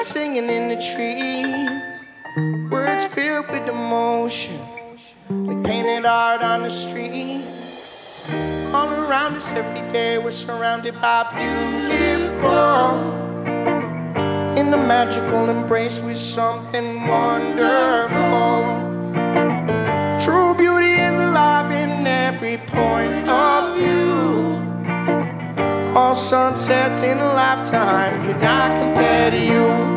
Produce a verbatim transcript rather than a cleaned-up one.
singing in the trees, words filled with emotion. We painted art on the street. All around us every day we're surrounded by beautiful. In the magical embrace with something wonderful. True beauty is alive in every point of view. All sunsets in a lifetime could not compare to you.